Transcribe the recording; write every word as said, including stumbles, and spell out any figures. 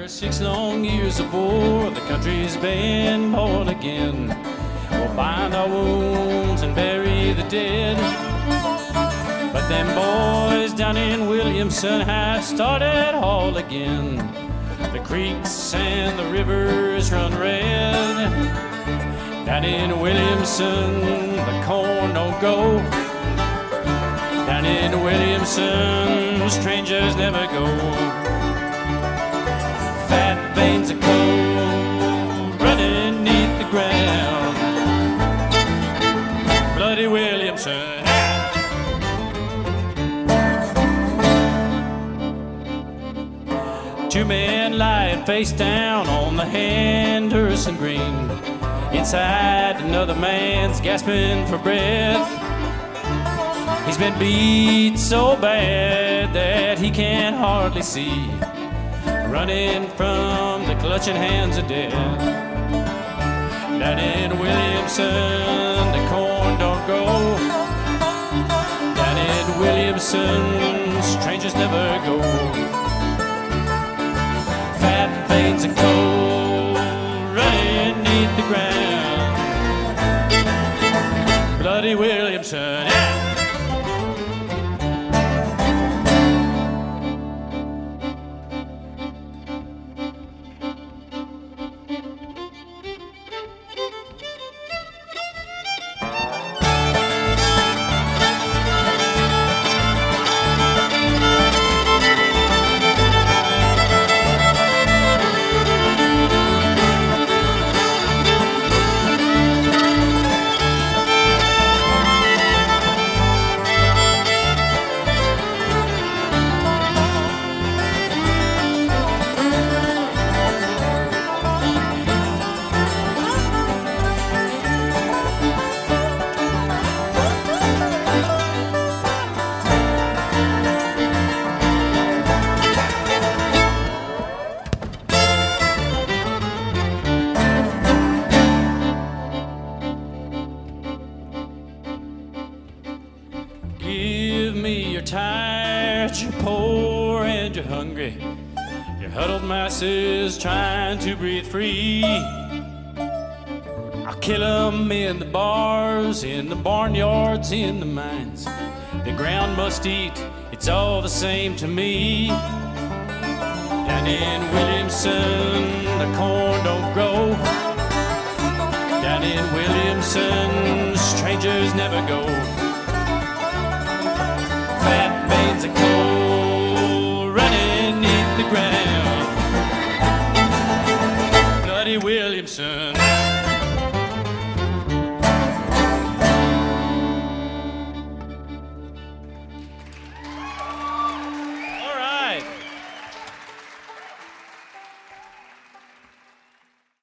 Six long years of war, the country's been born again. We'll bind our wounds and bury the dead. But them boys down in Williamson have started all again. The creeks and the rivers run red. Down in Williamson, the corn don't go. Down in Williamson, strangers never go. Fat veins of coal running neath the ground. Bloody Williamson. Two men lying face down on the Henderson Green. Inside, another man's gasping for breath. He's been beat so bad that he can hardly see, running from the clutching hands of death. Down in Williamson, the corn don't grow. Down in Williamson, strangers never go. Fat veins of coal running neath the ground. Bloody Williamson. Give me you're tired, you're poor, and you're hungry. You're huddled masses trying to breathe free. I'll kill 'em in the bars, in the barnyards, in the mines. The ground must eat, it's all the same to me. Down in Williamson, the corn don't grow. Down in Williamson, strangers never go. Fat veins of coal running neath the ground. Bloody Williamson.